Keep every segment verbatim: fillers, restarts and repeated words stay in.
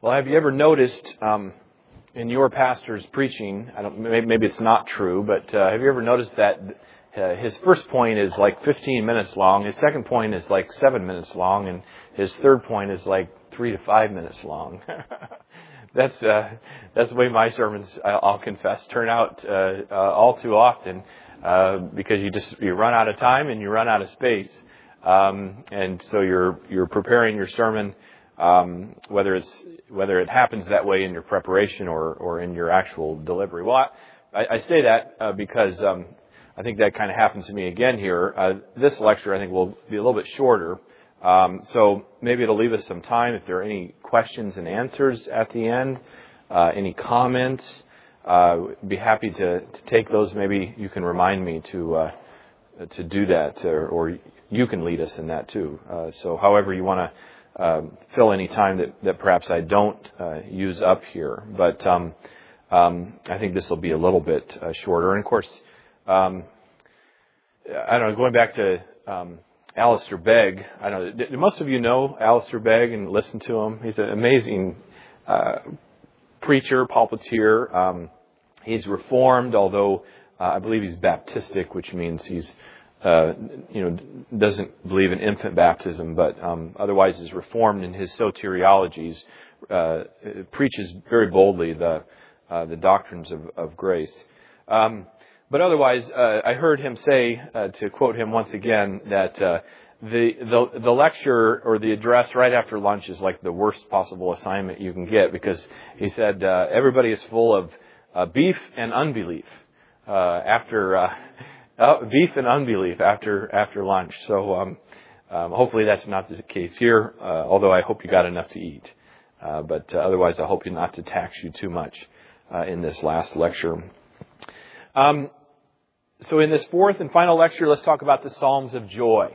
Well, have you ever noticed um, in your pastor's preaching, I don't, maybe, maybe it's not true, but uh, have you ever noticed that uh, his first point is like fifteen minutes long, his second point is like seven minutes long, and his third point is like three to five minutes long? That's uh, that's the way my sermons, I'll confess, turn out uh, uh, all too often uh, because you just you run out of time and you run out of space, um, and so you're you're preparing your sermon. Um, whether it's whether it happens that way in your preparation or, or in your actual delivery. Well, I, I say that uh, because um, I think that kind of happens to me again here. Uh, this lecture, I think, will be a little bit shorter. Um, so maybe it'll leave us some time if there are any questions and answers at the end, uh, any comments. Uh, be happy to, to take those. Maybe you can remind me to uh, to do that, or, or you can lead us in that too. Uh, so however you want to Um, fill any time that, that perhaps I don't uh, use up here. But um, um, I think this will be a little bit uh, shorter. And of course, um, I don't know, going back to um, Alistair Begg, I don't know, do most of you know Alistair Begg and listen to him? He's an amazing uh, preacher, pulpiteer. Um, he's Reformed, although uh, I believe he's Baptistic, which means he's Uh, you know, doesn't believe in infant baptism, but um, otherwise is Reformed in his soteriologies. Uh, preaches very boldly the uh, the doctrines of, of grace. Um, but otherwise, uh, I heard him say, uh, to quote him once again, that uh, the, the the lecture or the address right after lunch is like the worst possible assignment you can get, because he said uh, everybody is full of uh, beef and unbelief uh, after. Uh, Uh, beef and unbelief after after lunch. So um, um, hopefully that's not the case here, uh, although I hope you got enough to eat. Uh, but uh, otherwise I hope you not to tax you too much uh, in this last lecture. Um, so in this fourth and final lecture, let's talk about the Psalms of Joy.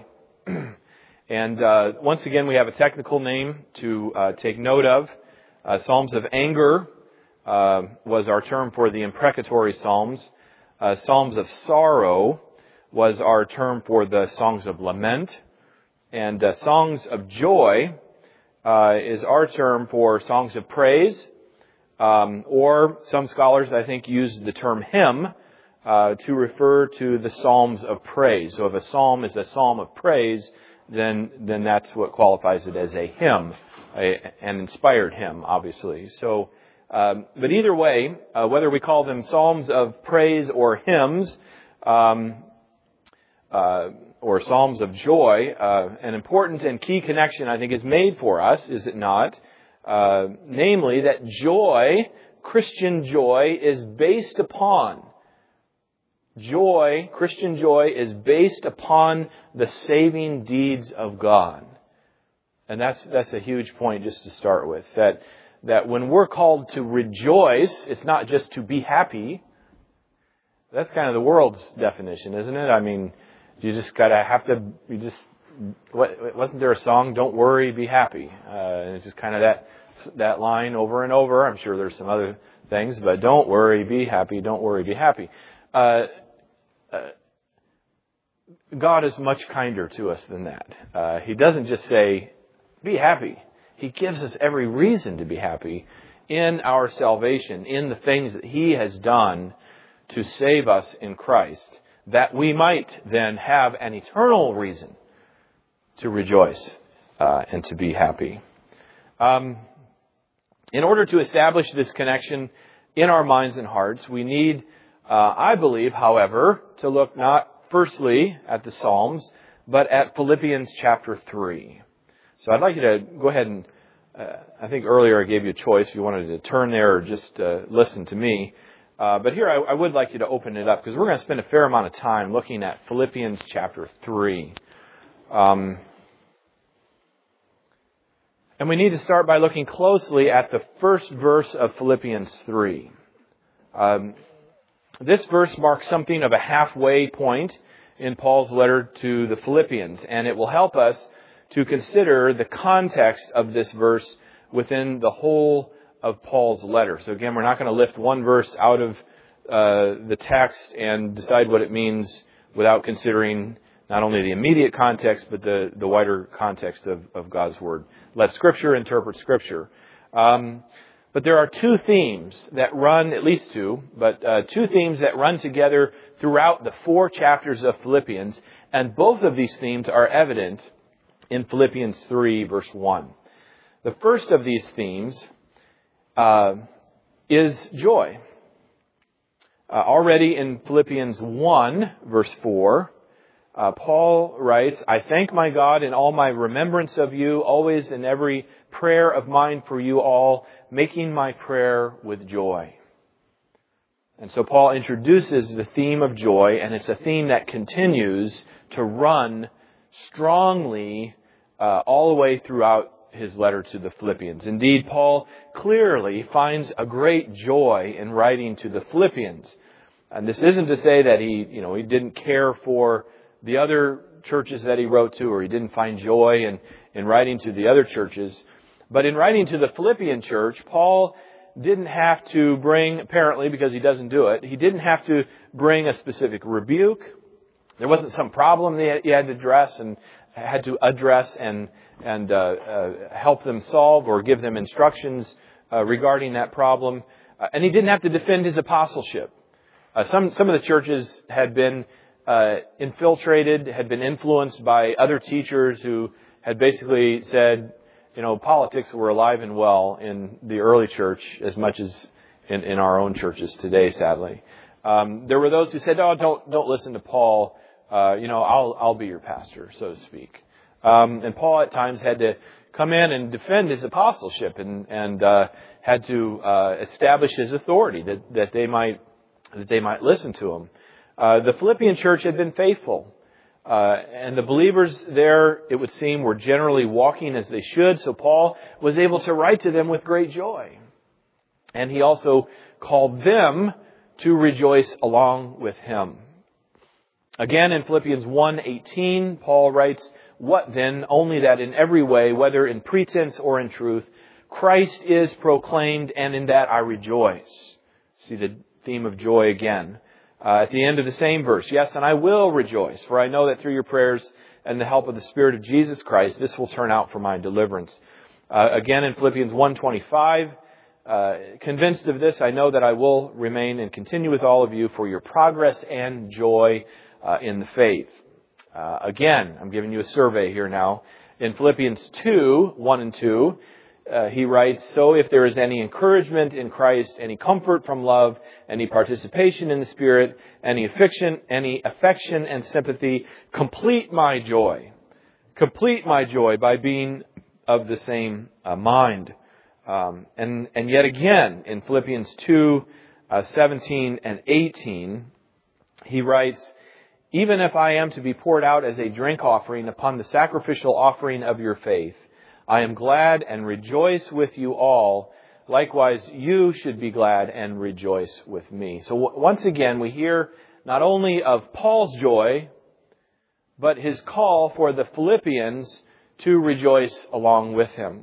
And uh, once again, we have a technical name to uh, take note of. Uh, Psalms of Anger uh, was our term for the imprecatory Psalms. Uh, Psalms of Sorrow was our term for the Songs of Lament. And uh, Songs of Joy uh, is our term for Songs of Praise. Um, or some scholars, I think, use the term hymn uh, to refer to the Psalms of Praise. So if a psalm is a psalm of praise, then then that's what qualifies it as a hymn, a, an inspired hymn, obviously. So Um, but either way, uh, whether we call them psalms of praise or hymns, um, uh, or psalms of joy, uh, an important and key connection, I think, is made for us, is it not? Uh, namely, that joy, Christian joy, is based upon, joy, Christian joy, is based upon the saving deeds of God. And that's that's a huge point just to start with, that that when we're called to rejoice, it's not just to be happy. That's kind of the world's definition, isn't it? I mean, you just gotta have to, you just, what, wasn't there a song, Don't Worry, Be Happy? Uh, and it's just kind of that, that line over and over. I'm sure there's some other things, but don't worry, be happy, don't worry, be happy. Uh, uh, God is much kinder to us than that. Uh, he doesn't just say, be happy. He gives us every reason to be happy in our salvation, in the things that He has done to save us in Christ, that we might then have an eternal reason to rejoice uh, and to be happy. Um, in order to establish this connection in our minds and hearts, we need, uh, I believe, however, to look not firstly at the Psalms, but at Philippians chapter three. So I'd like you to go ahead and, uh, I think earlier I gave you a choice if you wanted to turn there or just uh, listen to me. Uh, but here I, I would like you to open it up, because we're going to spend a fair amount of time looking at Philippians chapter three. Um, and we need to start by looking closely at the first verse of Philippians three. Um, this verse marks something of a halfway point in Paul's letter to the Philippians, and it will help us to consider the context of this verse within the whole of Paul's letter. So again, we're not going to lift one verse out of uh, the text and decide what it means without considering not only the immediate context, but the, the wider context of, of God's Word. Let Scripture interpret Scripture. Um, but there are two themes that run, at least two, but uh, two themes that run together throughout the four chapters of Philippians. And both of these themes are evident in Philippians three, verse one. The first of these themes uh, is joy. Uh, already in Philippians one, verse four, uh, Paul writes, I thank my God in all my remembrance of you, always in every prayer of mine for you all, making my prayer with joy. And so Paul introduces the theme of joy, and it's a theme that continues to run strongly uh, all the way throughout his letter to the Philippians. Indeed, Paul clearly finds a great joy in writing to the Philippians. And this isn't to say that he, you know, he didn't care for the other churches that he wrote to, or he didn't find joy in, in writing to the other churches. But in writing to the Philippian church, Paul didn't have to bring, apparently because he doesn't do it, he didn't have to bring a specific rebuke. There wasn't some problem that he had to address and had to address and and uh, uh, help them solve or give them instructions uh, regarding that problem. Uh, and he didn't have to defend his apostleship. Uh, some some of the churches had been uh, infiltrated, had been influenced by other teachers who had basically said, you know, politics were alive and well in the early church as much as in, in our own churches today, sadly. Um, there were those who said, "Oh, don't don't listen to Paul. Uh, you know, I'll I'll be your pastor," so to speak. Um, and Paul at times had to come in and defend his apostleship and and uh, had to uh, establish his authority that that they might that they might listen to him. Uh, the Philippian church had been faithful. Uh, and the believers there, it would seem, were generally walking as they should. So Paul was able to write to them with great joy. And he also called them to rejoice along with him. Again, in Philippians one eighteen, Paul writes, "What then? Only that in every way, whether in pretense or in truth, Christ is proclaimed, and in that I rejoice." See the theme of joy again. Uh, at the end of the same verse, "Yes, and I will rejoice, for I know that through your prayers and the help of the Spirit of Jesus Christ, this will turn out for my deliverance." Uh, again in Philippians one twenty-five, uh, "Convinced of this, I know that I will remain and continue with all of you for your progress and joy uh, in the faith." Uh, again, I'm giving you a survey here now. In Philippians two, one and two, Uh, he writes, "So if there is any encouragement in Christ, any comfort from love, any participation in the Spirit, any affection, any affection and sympathy, complete my joy. Complete my joy by being of the same uh, mind." Um, and, and yet again, in Philippians two, uh, seventeen and eighteen, he writes, "Even if I am to be poured out as a drink offering upon the sacrificial offering of your faith, I am glad and rejoice with you all. Likewise, you should be glad and rejoice with me." So w- once again, we hear not only of Paul's joy, but his call for the Philippians to rejoice along with him.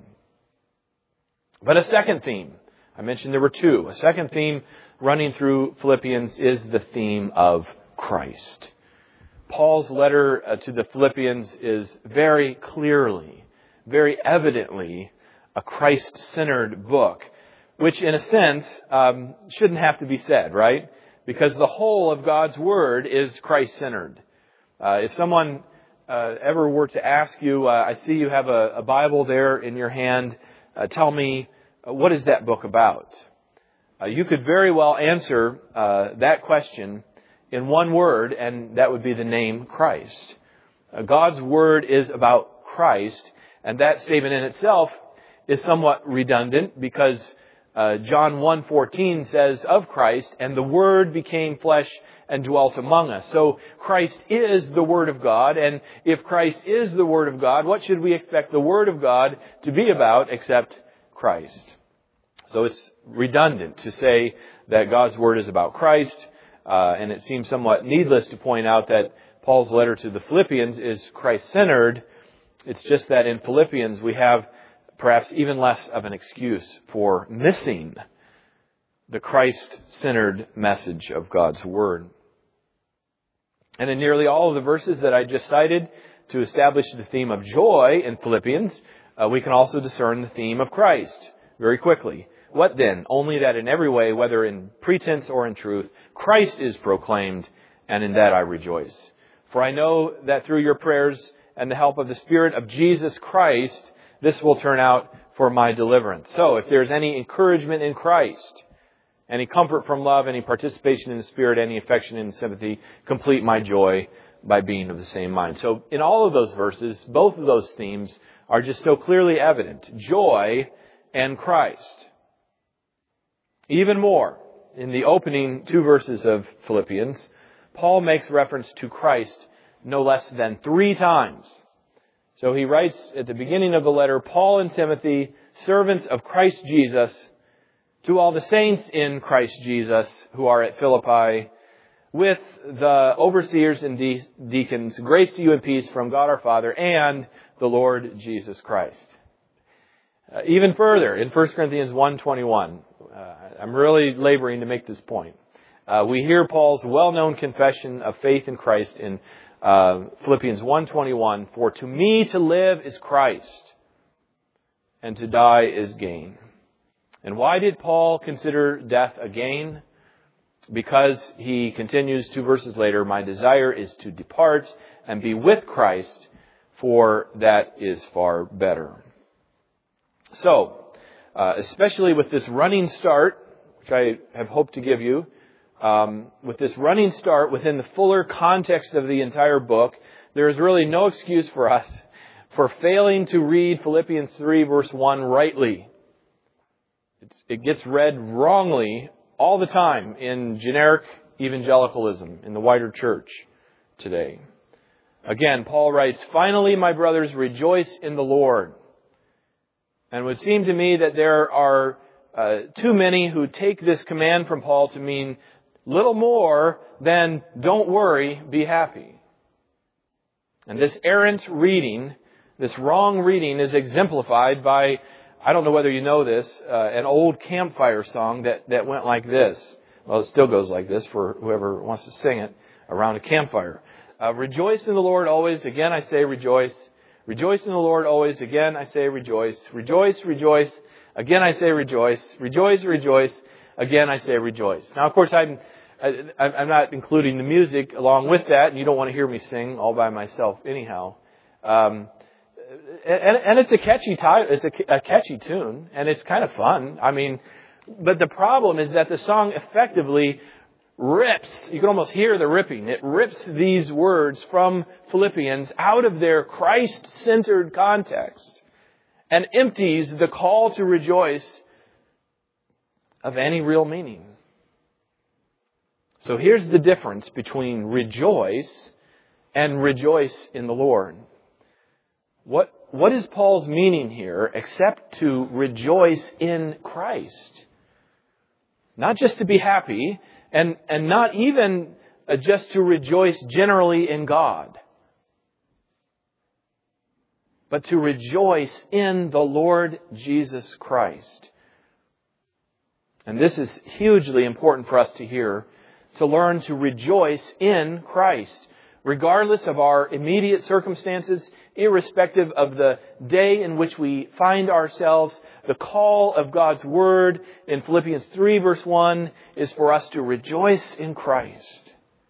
But a second theme, I mentioned there were two. A second theme running through Philippians is the theme of Christ. Paul's letter uh, to the Philippians is very clearly, very evidently a Christ-centered book, which in a sense um, shouldn't have to be said, right? Because the whole of God's Word is Christ-centered. Uh, if someone uh, ever were to ask you, uh, I see you have a, a Bible there in your hand, uh, tell me, uh, what is that book about? Uh, you could very well answer uh, that question in one word, and that would be the name Christ. Uh, God's Word is about Christ. And that statement in itself is somewhat redundant because uh, John one fourteen says of Christ, "And the Word became flesh and dwelt among us." So Christ is the Word of God. And if Christ is the Word of God, what should we expect the Word of God to be about except Christ? So it's redundant to say that God's Word is about Christ. Uh, and it seems somewhat needless to point out that Paul's letter to the Philippians is Christ-centered. It's just that in Philippians we have perhaps even less of an excuse for missing the Christ-centered message of God's Word. And in nearly all of the verses that I just cited to establish the theme of joy in Philippians, uh, we can also discern the theme of Christ. very quickly. What then? Only that in every way, whether in pretense or in truth, Christ is proclaimed, and in that I rejoice. For I know that through your prayers and the help of the Spirit of Jesus Christ, this will turn out for my deliverance. So, if there's any encouragement in Christ, any comfort from love, any participation in the Spirit, any affection and sympathy, complete my joy by being of the same mind. So, in all of those verses, both of those themes are just so clearly evident. Joy and Christ. Even more, in the opening two verses of Philippians, Paul makes reference to Christ no less than three times. So he writes at the beginning of the letter, Paul and Timothy, servants of Christ Jesus, to all the saints in Christ Jesus who are at Philippi, with the overseers and de- deacons, grace to you and peace from God our Father and the Lord Jesus Christ. Uh, even further, in First Corinthians one twenty-one, uh, I'm really laboring to make this point. Uh, we hear Paul's well-known confession of faith in Christ in uh, Philippians one twenty-one, for to me to live is Christ, and to die is gain. And why did Paul consider death a gain? Because he continues two verses later, my desire is to depart and be with Christ, for that is far better. So, uh, especially with this running start, which I have hoped to give you, um, with this running start within the fuller context of the entire book, there is really no excuse for us for failing to read Philippians three verse one rightly. It's, it gets read wrongly all the time in generic evangelicalism in the wider church today. Again, Paul writes, finally, my brothers, rejoice in the Lord. And it would seem to me that there are uh, too many who take this command from Paul to mean little more than don't worry, be happy. And this errant reading, this wrong reading is exemplified by, I don't know whether you know this, uh, an old campfire song that, that went like this. Well, it still goes like this for whoever wants to sing it around a campfire. Uh, rejoice in the Lord always. Again, I say rejoice. Rejoice in the Lord always. Again, I say rejoice. Rejoice, rejoice. Again, I say rejoice. Rejoice, rejoice. Again, I say rejoice. Now, of course, I'm, I, I'm not including the music along with that, and you don't want to hear me sing all by myself anyhow. Um, and, and it's a catchy title. It's a, a catchy tune, and it's kind of fun. I mean, but the problem is that the song effectively rips, you can almost hear the ripping. It rips these words from Philippians out of their Christ-centered context and empties the call to rejoice of any real meaning. So here's the difference between rejoice and rejoice in the Lord. What, what is Paul's meaning here except to rejoice in Christ? Not just to be happy, And, and not even just to rejoice generally in God, but to rejoice in the Lord Jesus Christ. And this is hugely important for us to hear, to learn to rejoice in Christ, regardless of our immediate circumstances, irrespective of the day in which we find ourselves. The call of God's Word in Philippians three verse one is for us to rejoice in Christ.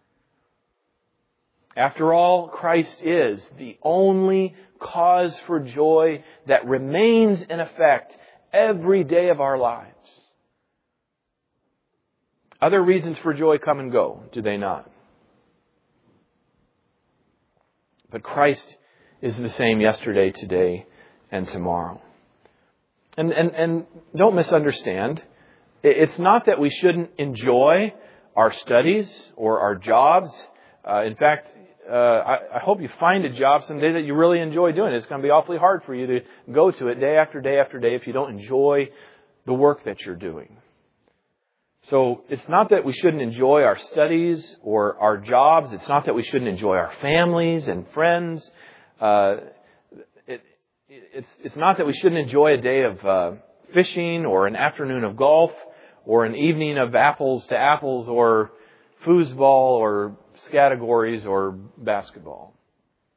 After all, Christ is the only cause for joy that remains in effect every day of our lives. Other reasons for joy come and go, do they not? But Christ is the same yesterday, today, and tomorrow. And, and, and don't misunderstand. It's not that we shouldn't enjoy our studies or our jobs. Uh, in fact, uh, I, I hope you find a job someday that you really enjoy doing. It's going to be awfully hard for you to go to it day after day after day if you don't enjoy the work that you're doing. So it's not that we shouldn't enjoy our studies or our jobs. It's not that we shouldn't enjoy our families and friends. Uh, it, it's, it's not that we shouldn't enjoy a day of uh, fishing or an afternoon of golf or an evening of apples to apples or foosball or categories or basketball.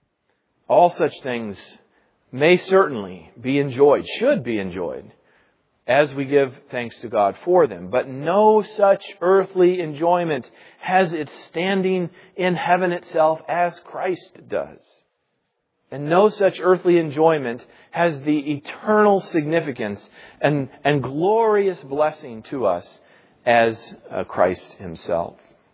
All such things may certainly be enjoyed, should be enjoyed. as we give thanks to God for them. But no such earthly enjoyment has its standing in heaven itself as Christ does. And no such earthly enjoyment has the eternal significance and, and glorious blessing to us as uh, Christ Himself.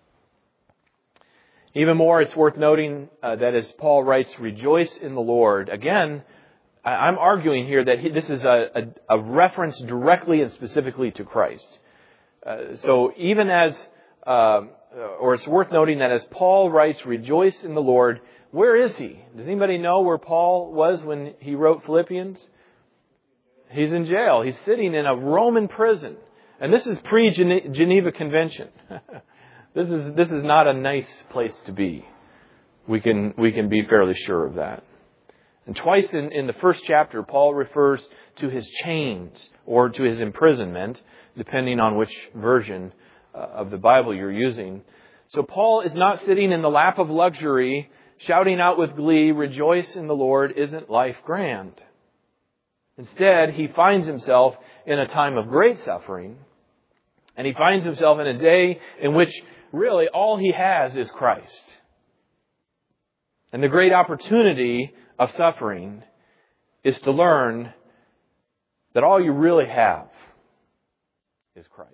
Even more, it's worth noting uh, that as Paul writes, rejoice in the Lord. Again, I'm arguing here that he, this is a, a, a reference directly and specifically to Christ. Uh, so even as, uh, or it's worth noting that as Paul writes, rejoice in the Lord, where is he? Does anybody know where Paul was when he wrote Philippians? He's in jail. He's sitting in a Roman prison. And this is pre-Geneva Convention. This is this is not a nice place to be. We can we can be fairly sure of that. And twice in, in the first chapter, Paul refers to his chains or to his imprisonment, depending on which version uh, of the Bible you're using. So Paul is not sitting in the lap of luxury, shouting out with glee, rejoice in the Lord, isn't life grand? Instead, he finds himself in a time of great suffering, and he finds himself in a day in which really all he has is Christ. And the great opportunity of suffering is to learn that all you really have is Christ.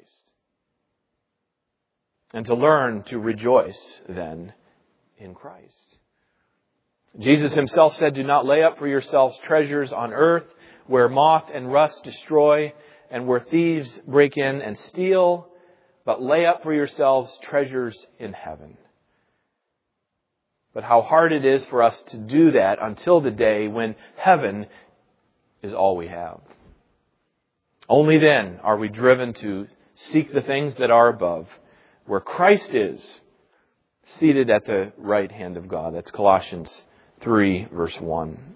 And to learn to rejoice then in Christ. Jesus Himself said, do not lay up for yourselves treasures on earth where moth and rust destroy and where thieves break in and steal, but lay up for yourselves treasures in heaven. But how hard it is for us to do that until the day when heaven is all we have. Only then are we driven to seek the things that are above, where Christ is, seated at the right hand of God. That's Colossians three, verse one.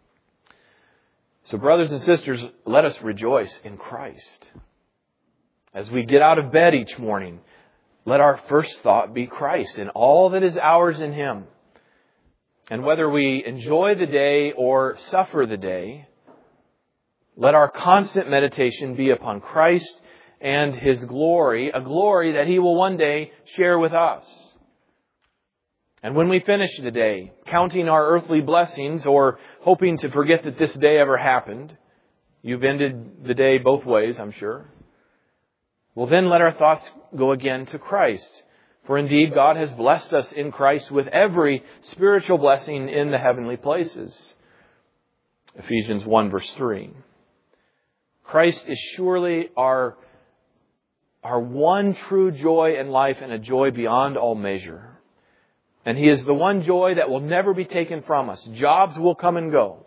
So brothers and sisters, let us rejoice in Christ. As we get out of bed each morning, let our first thought be Christ and all that is ours in Him. And whether we enjoy the day or suffer the day, let our constant meditation be upon Christ and His glory, a glory that He will one day share with us. And when we finish the day, counting our earthly blessings or hoping to forget that this day ever happened, you've ended the day both ways, I'm sure. Well, then let our thoughts go again to Christ. For indeed, God has blessed us in Christ with every spiritual blessing in the heavenly places. Ephesians one, verse three. Christ is surely our, our one true joy in life and a joy beyond all measure. And He is the one joy that will never be taken from us. Jobs will come and go.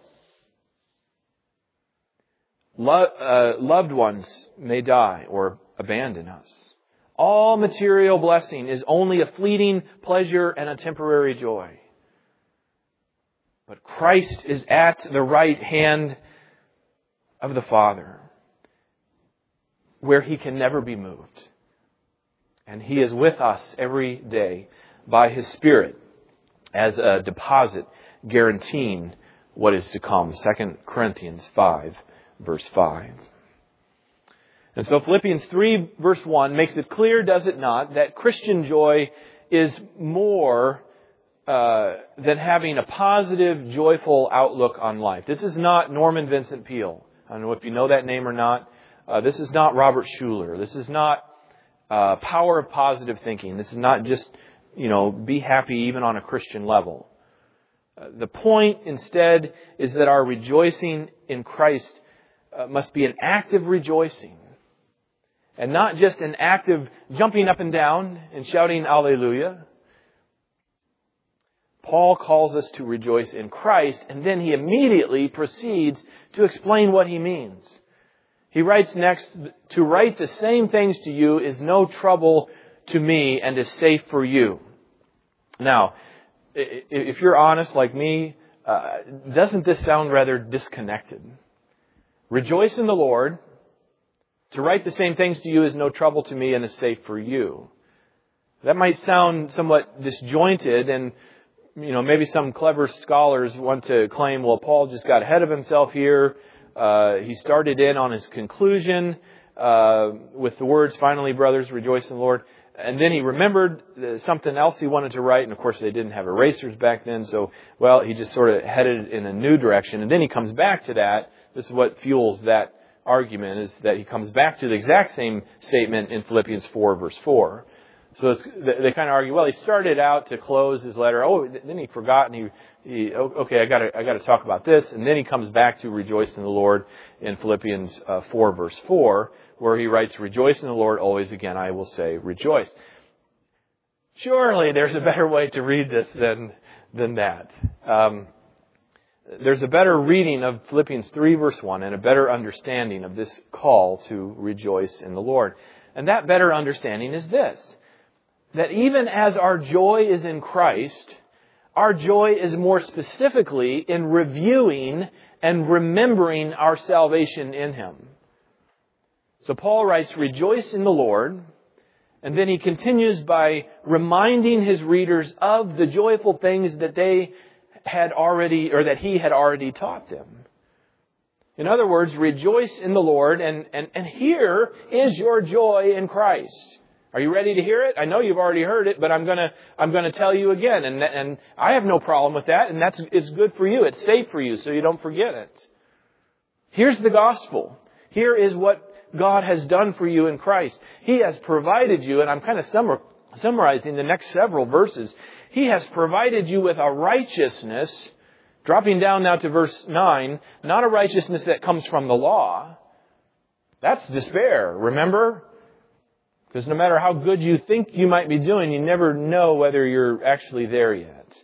Lo- uh, loved ones may die or abandon us. All material blessing is only a fleeting pleasure and a temporary joy. But Christ is at the right hand of the Father, where He can never be moved. And He is with us every day by His Spirit as a deposit guaranteeing what is to come. Second Corinthians five, verse five. And so Philippians three, verse one makes it clear, does it not, that Christian joy is more uh, than having a positive, joyful outlook on life. This is not Norman Vincent Peale. I don't know if you know that name or not. Uh, this is not Robert Schuller. This is not uh, power of positive thinking. This is not just, you know, be happy even on a Christian level. Uh, the point instead is that our rejoicing in Christ uh, must be an active rejoicing. And not just an active jumping up and down and shouting Alleluia. Paul calls us to rejoice in Christ, and then he immediately proceeds to explain what he means. He writes next, to write the same things to you is no trouble to me and is safe for you. Now, if you're honest like me, uh, doesn't this sound rather disconnected? Rejoice in the Lord. To write the same things to you is no trouble to me and is safe for you. That might sound somewhat disjointed, and you know maybe some clever scholars want to claim, well, Paul just got ahead of himself here. uh, he started in on his conclusion uh, with the words, "Finally, brothers, rejoice in the Lord." And then he remembered something else he wanted to write. And of course, they didn't have erasers back then. So, well, he just sort of headed in a new direction. And then he comes back to that. This is what fuels that argument, is that he comes back to the exact same statement in Philippians four, verse four. So it's, they kind of argue, well, he started out to close his letter. Oh, then he forgot, and he, he okay, I got to, I got to talk about this. And then he comes back to rejoice in the Lord in Philippians uh, four, verse four, where he writes, "Rejoice in the Lord always. Again, I will say, rejoice." Surely there's a better way to read this than than that. Um, there's a better reading of Philippians three, verse one, and a better understanding of this call to rejoice in the Lord. And that better understanding is this: that even as our joy is in Christ, our joy is more specifically in reviewing and remembering our salvation in Him. So Paul writes, "Rejoice in the Lord." And then he continues by reminding his readers of the joyful things that they had already, or that he had already taught them. In other words, rejoice in the Lord, and, and, and here is your joy in Christ. Are you ready to hear it? I know you've already heard it, but I'm gonna, I'm gonna tell you again, and, and I have no problem with that, and that's, it's good for you. It's safe for you, so you don't forget it. Here's the gospel. Here is what God has done for you in Christ. He has provided you, and I'm kind of summar, summarizing the next several verses. He has provided you with a righteousness, dropping down now to verse nine, not a righteousness that comes from the law. That's despair, remember? Because no matter how good you think you might be doing, you never know whether you're actually there yet.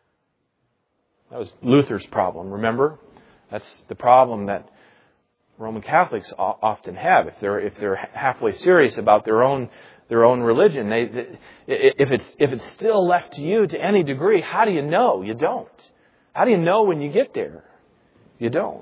That was Luther's problem, remember? That's the problem that Roman Catholics often have. If they're if they're halfway serious about their own their own religion, they, they if it's if it's still left to you to any degree, how do you know? You don't. How do you know when you get there? You don't.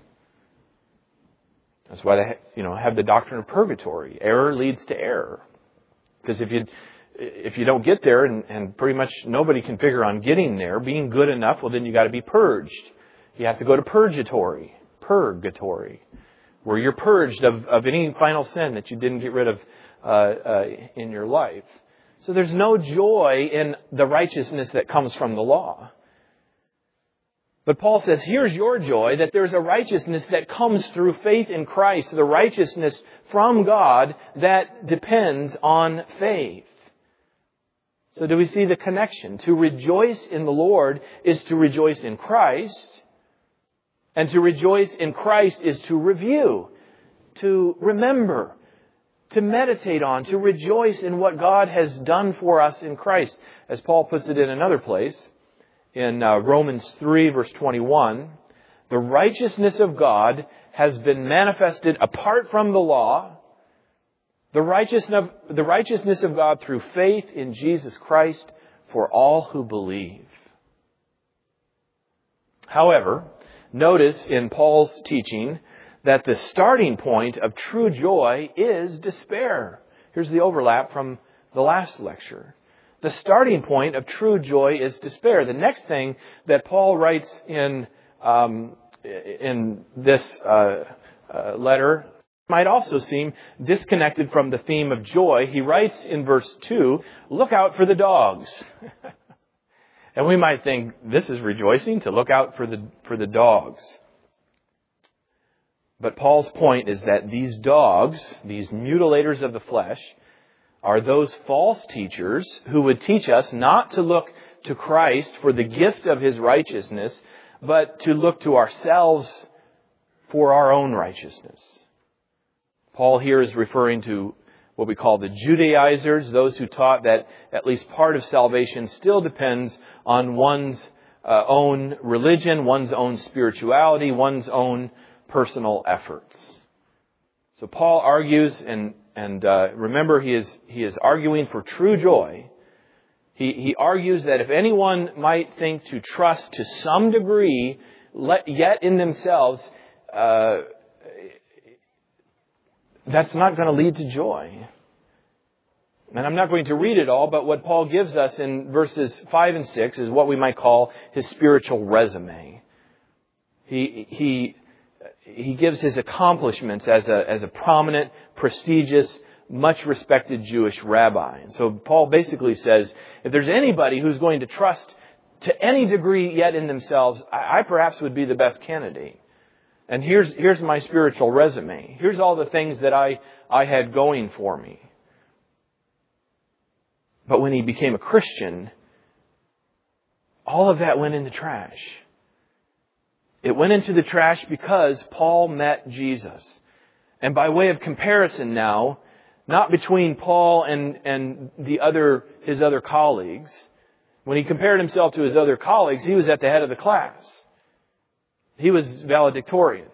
That's why they you know have the doctrine of purgatory. Error leads to error. Because if you if you don't get there, and, and pretty much nobody can figure on getting there, being good enough, well then you got to be purged. You have to go to purgatory. Purgatory. Where you're purged of, of any final sin that you didn't get rid of uh, uh, in your life. So there's no joy in the righteousness that comes from the law. But Paul says, here's your joy, that there's a righteousness that comes through faith in Christ, the righteousness from God that depends on faith. So do we see the connection? To rejoice in the Lord is to rejoice in Christ. And to rejoice in Christ is to review, to remember, to meditate on, to rejoice in what God has done for us in Christ. As Paul puts it in another place, in uh, Romans three, verse twenty-one, the righteousness of God has been manifested apart from the law, the righteousness of, the righteousness of God through faith in Jesus Christ for all who believe. However, notice in Paul's teaching that the starting point of true joy is despair. Here's the overlap from the last lecture. The starting point of true joy is despair. The next thing that Paul writes in um, in this uh, uh, letter might also seem disconnected from the theme of joy. He writes in verse two, "Look out for the dogs." And we might think, this is rejoicing, to look out for the for the dogs. But Paul's point is that these dogs, these mutilators of the flesh, are those false teachers who would teach us not to look to Christ for the gift of His righteousness, but to look to ourselves for our own righteousness. Paul here is referring to what we call the Judaizers, those who taught that at least part of salvation still depends on one's uh, own religion, one's own spirituality, one's own personal efforts. So Paul argues, and and uh, remember, he is he is arguing for true joy. He he argues that if anyone might think to trust to some degree, let, yet in themselves, uh, that's not going to lead to joy. And I'm not going to read it all, but what Paul gives us in verses five and six is what we might call his spiritual resume. He he he gives his accomplishments as a, as a prominent, prestigious, much respected Jewish rabbi. And so Paul basically says, if there's anybody who's going to trust to any degree yet in themselves, I, I perhaps would be the best candidate. And here's, here's my spiritual resume. Here's all the things that I, I had going for me. But when he became a Christian, all of that went in the trash. It went into the trash because Paul met Jesus. And by way of comparison now, not between Paul and, and the other, his other colleagues. When he compared himself to his other colleagues, he was at the head of the class. He was valedictorian.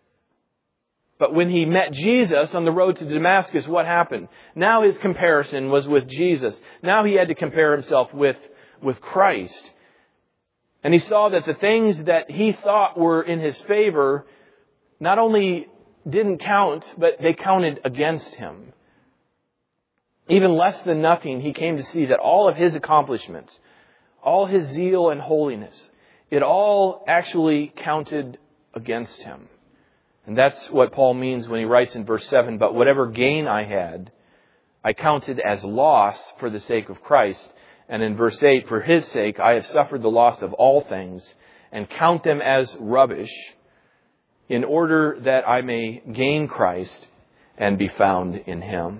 But when he met Jesus on the road to Damascus, what happened? Now his comparison was with Jesus. Now he had to compare himself with, with Christ. And he saw that the things that he thought were in his favor not only didn't count, but they counted against him. Even less than nothing, he came to see that all of his accomplishments, all his zeal and holiness, it all actually counted against him. And that's what Paul means when he writes in verse seven, but whatever gain I had, I counted as loss for the sake of Christ. And in verse eight, for his sake, I have suffered the loss of all things and count them as rubbish in order that I may gain Christ and be found in him.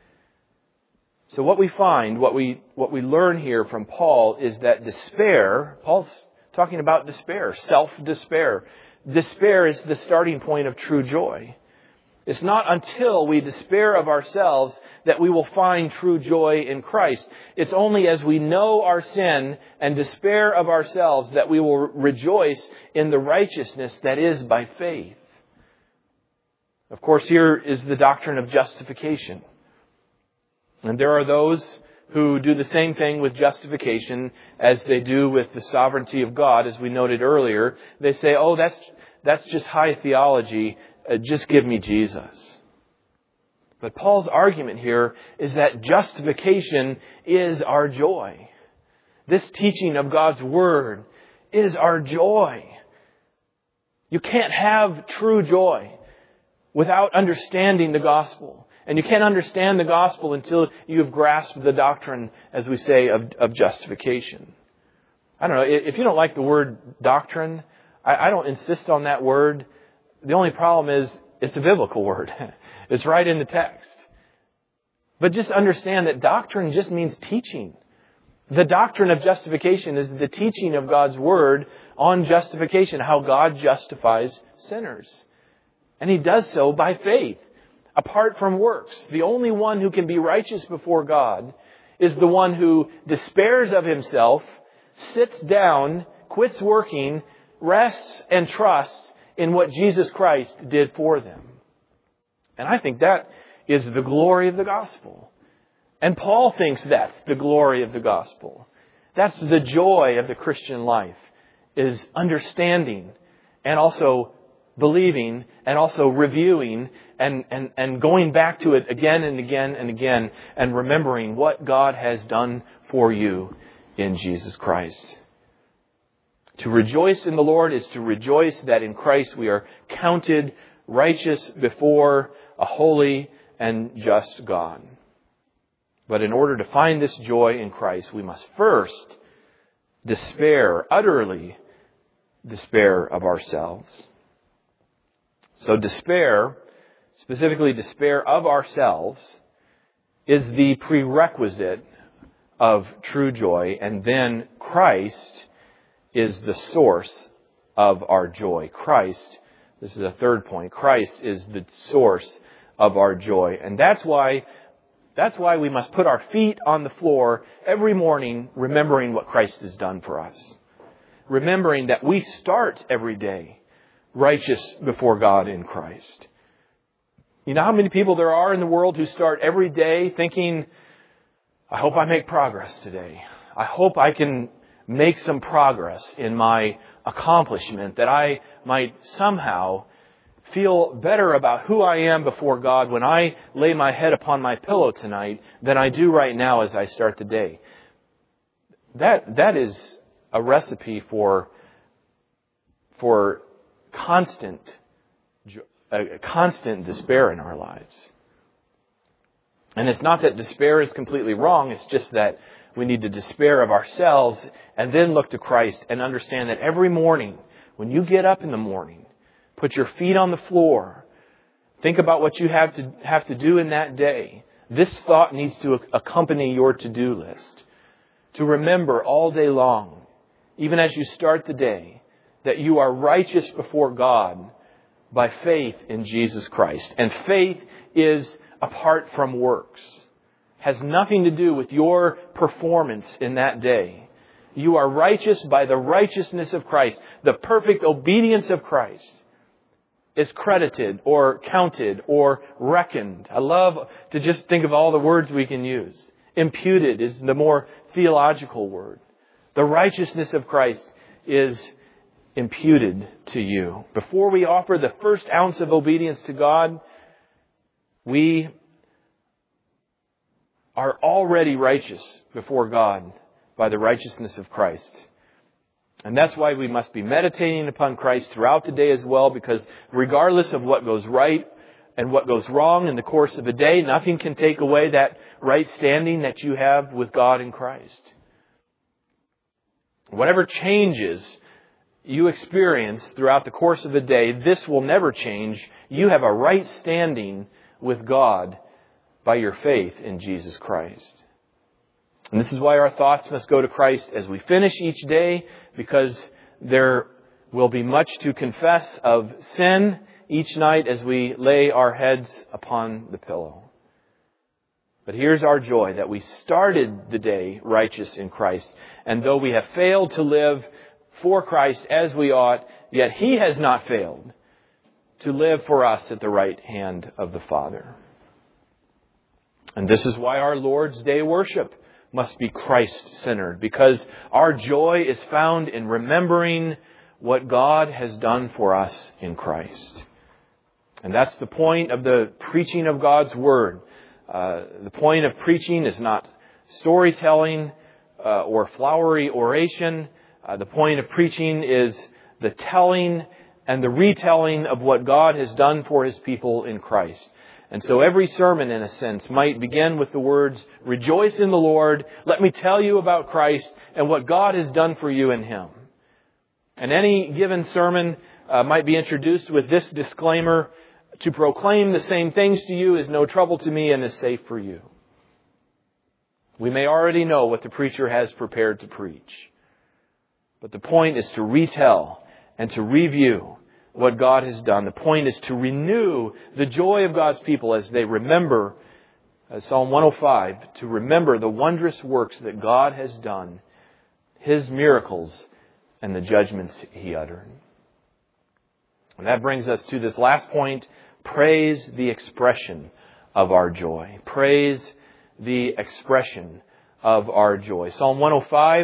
So what we find, what we, what we learn here from Paul is that despair, Paul's talking about despair, self-despair. Despair is the starting point of true joy. It's not until we despair of ourselves that we will find true joy in Christ. It's only as we know our sin and despair of ourselves that we will rejoice in the righteousness that is by faith. Of course, here is the doctrine of justification. And there are those who do the same thing with justification as they do with the sovereignty of God, as we noted earlier. They say, oh, that's that's just high theology. Uh, just give me Jesus. But Paul's argument here is that justification is our joy. This teaching of God's Word is our joy. You can't have true joy without understanding the gospel. And you can't understand the gospel until you've grasped the doctrine, as we say, of, of justification. I don't know, if you don't like the word doctrine, I, I don't insist on that word. The only problem is it's a biblical word. It's right in the text. But just understand that doctrine just means teaching. The doctrine of justification is the teaching of God's Word on justification, how God justifies sinners. And He does so by faith, apart from works. The only one who can be righteous before God is the one who despairs of himself, sits down, quits working, rests and trusts in what Jesus Christ did for them. And I think that is the glory of the gospel. And Paul thinks that's the glory of the gospel. That's the joy of the Christian life, is understanding and also believing and also reviewing and, and, and going back to it again and again and again and remembering what God has done for you in Jesus Christ. To rejoice in the Lord is to rejoice that in Christ we are counted righteous before a holy and just God. But in order to find this joy in Christ, we must first despair, utterly despair of ourselves. So despair, specifically despair of ourselves, is the prerequisite of true joy. And then Christ is the source of our joy. Christ, this is a third point, Christ is the source of our joy. And that's why, that's why we must put our feet on the floor every morning remembering what Christ has done for us. Remembering that we start every day righteous before God in Christ. You know how many people there are in the world who start every day thinking, I hope I make progress today. I hope I can make some progress in my accomplishment, that I might somehow feel better about who I am before God when I lay my head upon my pillow tonight than I do right now as I start the day. That, that is a recipe for, for constant a constant despair in our lives. And it's not that despair is completely wrong. It's just that we need to despair of ourselves and then look to Christ and understand that every morning, when you get up in the morning, put your feet on the floor, think about what you have to have to do in that day. This thought needs to accompany your to-do list. To remember all day long, even as you start the day, that you are righteous before God by faith in Jesus Christ. And faith is apart from works. Has nothing to do with your performance in that day. You are righteous by the righteousness of Christ. The perfect obedience of Christ is credited or counted or reckoned. I love to just think of all the words we can use. Imputed is the more theological word. The righteousness of Christ is imputed to you. Before we offer the first ounce of obedience to God, we are already righteous before God by the righteousness of Christ. And that's why we must be meditating upon Christ throughout the day as well, because regardless of what goes right and what goes wrong in the course of a day, nothing can take away that right standing that you have with God in Christ. Whatever changes you experience throughout the course of a day, this will never change. You have a right standing with God by your faith in Jesus Christ. And this is why our thoughts must go to Christ as we finish each day, because there will be much to confess of sin each night as we lay our heads upon the pillow. But here's our joy, that we started the day righteous in Christ. And though we have failed to live for Christ as we ought, yet He has not failed to live for us at the right hand of the Father. And this is why our Lord's Day worship must be Christ-centered, because our joy is found in remembering what God has done for us in Christ. And that's the point of the preaching of God's Word. Uh, the point of preaching is not storytelling uh, or flowery oration. Uh, the point of preaching is the telling and the retelling of what God has done for His people in Christ. And so every sermon, in a sense, might begin with the words, "Rejoice in the Lord. Let me tell you about Christ and what God has done for you in Him." And any given sermon uh, might be introduced with this disclaimer: "To proclaim the same things to you is no trouble to me and is safe for you." We may already know what the preacher has prepared to preach. But the point is to retell and to review what God has done. The point is to renew the joy of God's people as they remember, as Psalm one oh five, to remember the wondrous works that God has done, His miracles, and the judgments He uttered. And that brings us to this last point: praise the expression of our joy. Praise the expression of our joy. Psalm one oh five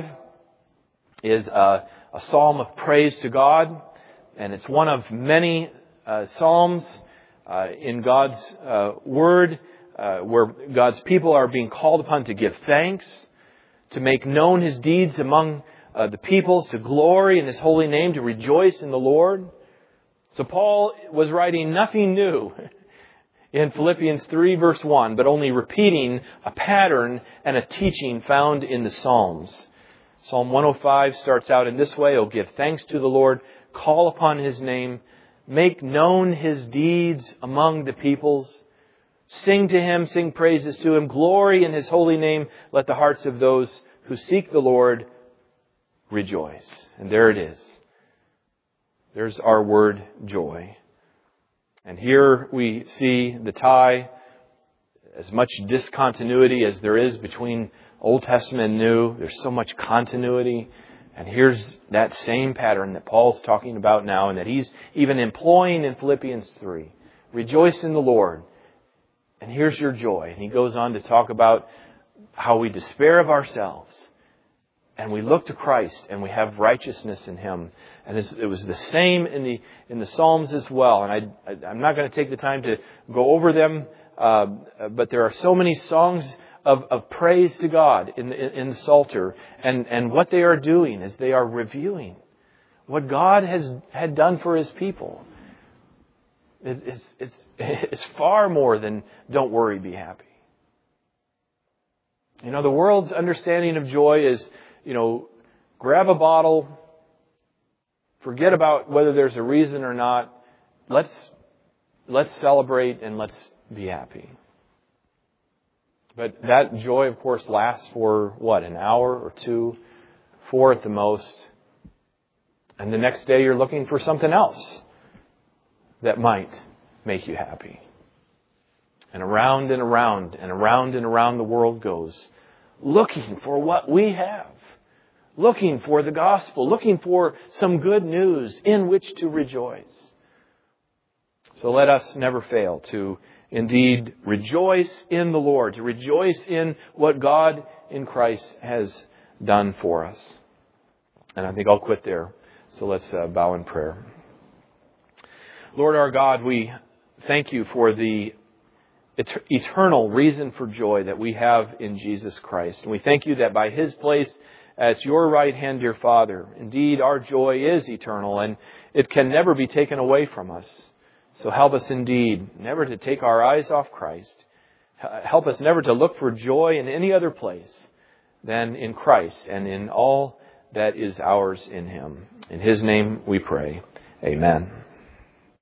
is a, a psalm of praise to God. And it's one of many uh, psalms uh, in God's uh, Word uh, where God's people are being called upon to give thanks, to make known His deeds among uh, the peoples, to glory in His holy name, to rejoice in the Lord. So Paul was writing nothing new in Philippians three verse one, but only repeating a pattern and a teaching found in the Psalms. Psalm one oh five starts out in this way: "Oh, give thanks to the Lord. Call upon His name. Make known His deeds among the peoples. Sing to Him, sing praises to Him. Glory in His holy name. Let the hearts of those who seek the Lord rejoice." And there it is. There's our word, joy. And here we see the tie, as much discontinuity as there is between Old Testament and New. There's so much continuity. And here's that same pattern that Paul's talking about now, and that he's even employing in Philippians three. Rejoice in the Lord. And here's your joy. And he goes on to talk about how we despair of ourselves, and we look to Christ, and we have righteousness in Him. And it was the same in the in the Psalms as well. And I, I, I'm not going to take the time to go over them, uh, but there are so many songs Of, of praise to God in the, in the Psalter, and, and what they are doing is they are reviewing what God has had done for His people. It's, it's, it's far more than don't worry, be happy. You know, the world's understanding of joy is, you know, grab a bottle, forget about whether there's a reason or not. Let's, let's celebrate and let's be happy. But that joy, of course, lasts for, what, an hour or two, four at the most. And the next day you're looking for something else that might make you happy. And around and around and around and around the world goes, looking for what we have, looking for the gospel, looking for some good news in which to rejoice. So let us never fail to indeed rejoice in the Lord, to rejoice in what God in Christ has done for us. And I think I'll quit there. So let's uh, bow in prayer. Lord our God, we thank you for the eternal reason for joy that we have in Jesus Christ. And we thank you that by His place as your right hand, dear Father, indeed our joy is eternal and it can never be taken away from us. So help us indeed never to take our eyes off Christ. Help us never to look for joy in any other place than in Christ and in all that is ours in Him. In His name we pray. Amen.